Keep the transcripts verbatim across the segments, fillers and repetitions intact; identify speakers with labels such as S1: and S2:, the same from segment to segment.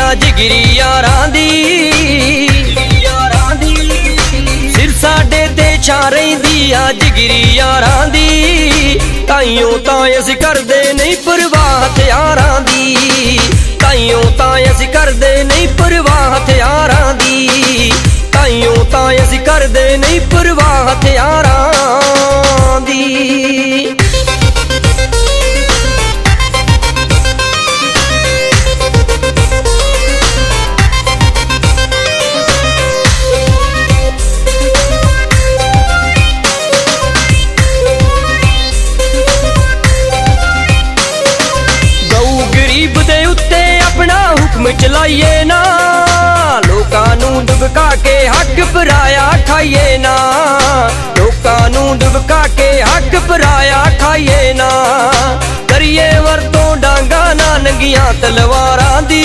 S1: जिगरी यारां दी। सिर साडे ते छा रहिंदी आ जिगरी यारां दी। ताइयों तां असीं करदे नहीं परवाह हथियारां दी। ताइयों तां असीं करदे नहीं परवाह हथियारां दी। ताइयों तां असीं करदे नहीं परवाह हथियारां दी। चलाइए ना लोकां नूं डुबका के हक पराया खाइए ना। लोकां नूं डुबका के हक पराया खाइए ना। करिए वरतों डांगा ना नंगियां तलवारां दी।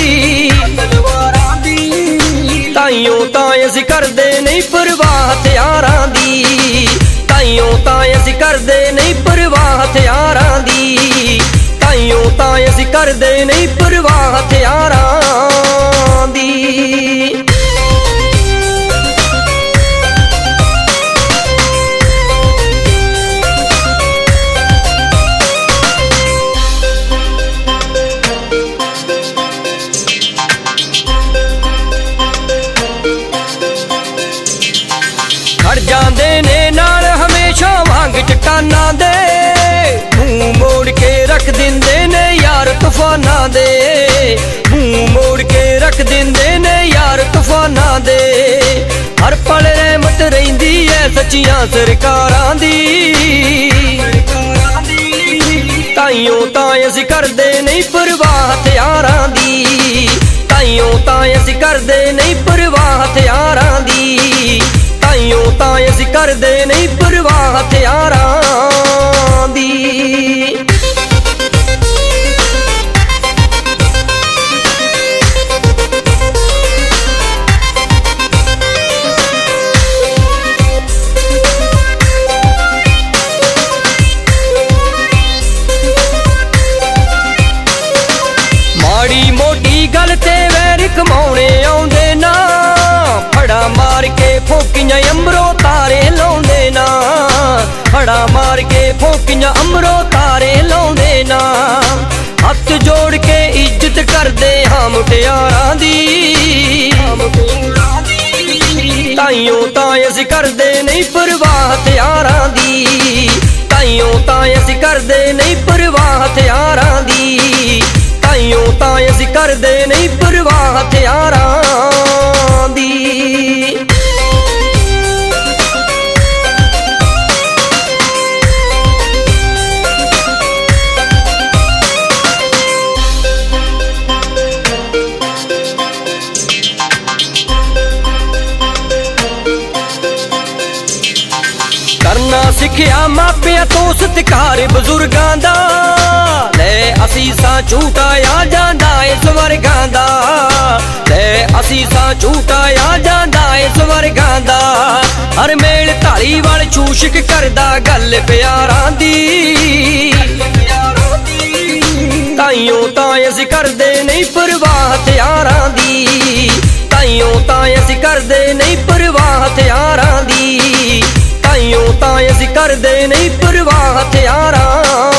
S1: ताइयों तां असीं करदे नहीं परवाह हथियारां दी। ताइयों तां असीं करदे नहीं परवाह हथियारां दी। ताइयों तां असीं करदे नहीं परवाह हथियारां दी। खड़ जांदे ने नाल हमेशा वांग चट्टानां दे। मुंह मोड़ के रख दिंदे ने यार तूफानां दे। मुंह मोड़ के रख दिंदे ने यार तूफानां दे। हर पल रहमत रहिंदी है सच्चियां सरकारां दी। ताइयों तां असीं करदे नहीं परवाह हथियारां दी। ताइयों तां असीं करदे नहीं परवाह हथियारां दी। ताइयों तां असीं करदे नहीं परवाह हथियारां दी। माड़ी मोटी गल ते वैर कमाउणे आउंदे ना। फड़ा मार के फोकियां अमरो तारे लाउंदे ना। फड़ा मार के फोकियां अमरो तारे लाउंदे ना। हथ जोड़ के इज्जत करदे हां मुटियारां दी। ताइयों तां असीं करदे नहीं परवाह हथियारां दी। ताइयों तां असीं करदे नहीं परवाह हथियारां दी। ताइयों तां असीं करदे नहीं परवाह हथियारां दी। करना सिखिया मापिया तो सत्कार बजुर्गां दा। ले असीसां झूठाया जांदा ए स्वर्गां दा। ले असीसां झूठाया जांदा ए स्वर्गां दा। हर मेल ढाली वाल छूशक करदा गल प्यारां दी। ताइयों तां असीं करदे नहीं परवाह हथियारां दी। ताइयों तां असीं करदे नहीं परवाह हथियारां दी। ताइयों तां असीं करदे नहीं परवाह हथियारां